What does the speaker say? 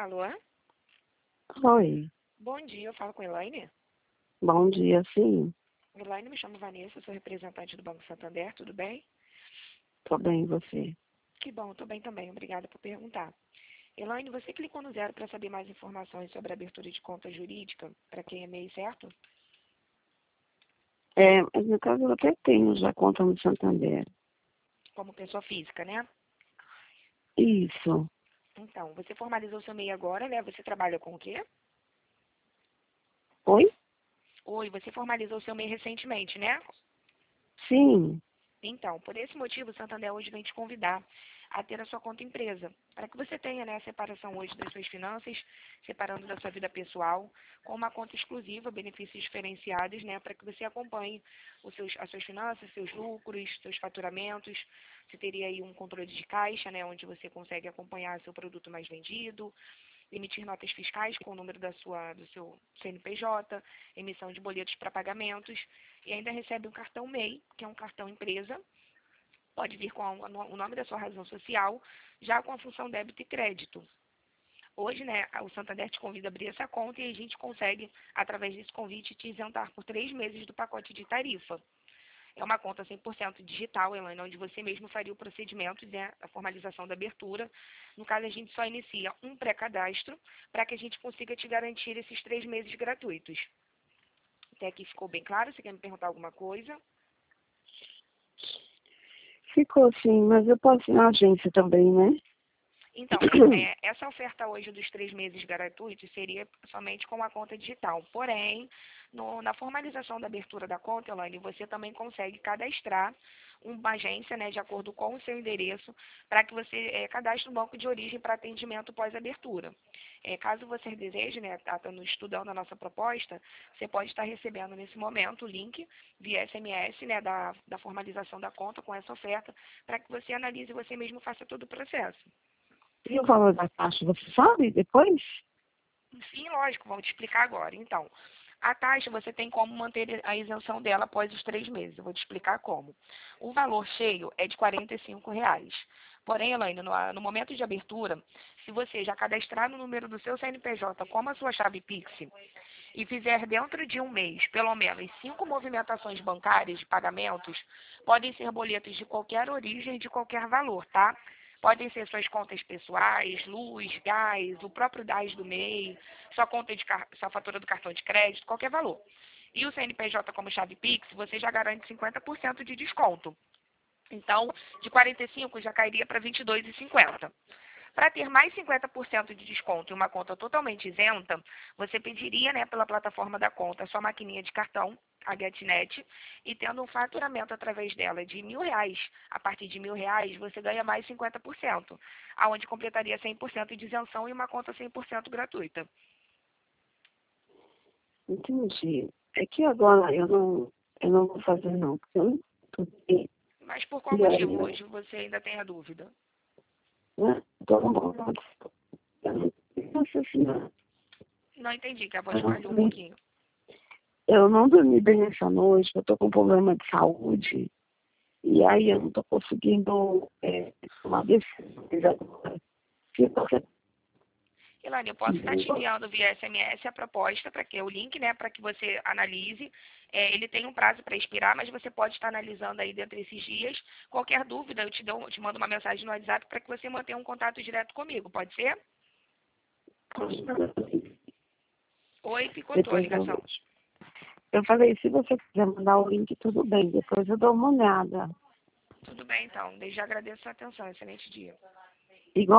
Alô? Oi, Bom dia, eu falo com a Elaine. bom dia, sim. Elaine, me chamo Vanessa, sou representante do Banco Santander, tudo bem? Tô bem, e você? Que bom, estou bem também, obrigada por perguntar. Elaine, você clicou no zero para saber mais informações sobre a abertura de conta jurídica para quem é MEI, certo? Mas no caso eu até tenho já conta no Santander. Como pessoa física, né? Isso. Então, você formalizou seu MEI agora, né? Você trabalha com o quê? Oi? Oi, você formalizou seu MEI recentemente, né? Sim. Então, por esse motivo, o Santander hoje vem te convidar a ter a sua conta empresa, para que você tenha, né, a separação hoje das suas finanças, separando da sua vida pessoal, com uma conta exclusiva, benefícios diferenciados, né, para que você acompanhe as suas finanças, seus lucros, seus faturamentos. Você teria aí um controle de caixa, né, onde você consegue acompanhar seu produto mais vendido, emitir notas fiscais com o número do seu CNPJ, emissão de boletos para pagamentos, e ainda recebe um cartão MEI, que é um cartão empresa, pode vir com o nome da sua razão social, já com a função débito e crédito. Hoje, né, o Santander te convida a abrir essa conta e a gente consegue, através desse convite, te isentar por 3 meses do pacote de tarifa. É uma conta 100% digital, Elaine, onde você mesmo faria o procedimento, né, a formalização da abertura. No caso, a gente só inicia um pré-cadastro para que a gente consiga te garantir esses 3 meses gratuitos. Até aqui ficou bem claro? Você quer me perguntar alguma coisa? Ficou sim, mas eu posso ir na agência também, né? Então, essa oferta hoje dos 3 meses gratuitos seria somente com a conta digital. Porém, na formalização da abertura da conta, Elaine, você também consegue cadastrar uma agência, né, de acordo com o seu endereço, para que você cadastre um banco de origem para atendimento pós-abertura. Caso você deseje, né, estando estudando a nossa proposta, você pode estar recebendo nesse momento o link via SMS, né, da formalização da conta com essa oferta, para que você analise e você mesmo faça todo o processo. E o valor da taxa, você sabe depois? Sim, lógico, vou te explicar agora. Então, a taxa você tem como manter a isenção dela após os 3 meses. Eu vou te explicar como. O valor cheio é de R$ 45. Porém, Elaine, no momento de abertura, se você já cadastrar no número do seu CNPJ como a sua chave Pix e fizer dentro de um mês, pelo menos 5 movimentações bancárias de pagamentos, podem ser boletos de qualquer origem e de qualquer valor, tá? Podem ser suas contas pessoais, luz, gás, o próprio gás do MEI, sua fatura do cartão de crédito, qualquer valor. E o CNPJ como chave Pix, você já garante 50% de desconto. Então, de 45 já cairia para 22,50. Para ter mais 50% de desconto e uma conta totalmente isenta, você pediria, né, pela plataforma da conta a sua maquininha de cartão, a GetNet, e tendo um faturamento através dela de R$ 1.000, a partir de R$ 1.000 você ganha mais 50%, aonde completaria 100% de isenção e uma conta 100% gratuita. Entendi. É que agora eu não vou fazer não, porque eu não tô bem. Mas por qual E aí, motivo hoje você ainda tem a dúvida? né? Tô bom. Eu não sei se não. Não entendi, que a voz falhou um pouquinho. Eu não dormi bem essa noite, eu tô com problema de saúde. E aí eu não estou conseguindo tomar decisão agora. Se você Elaine, eu posso estar te enviando via SMS a proposta, para que o link, né, para que você analise. Ele tem um prazo para expirar, mas você pode estar analisando aí dentro desses dias. Qualquer dúvida, eu te mando uma mensagem no WhatsApp para que você mantenha um contato direto comigo, pode ser? Oi, picotou a depois ligação. eu falei, se você quiser mandar o link, tudo bem, depois eu dou uma olhada. Tudo bem, então. Desde já agradeço a sua atenção. Excelente dia. Igual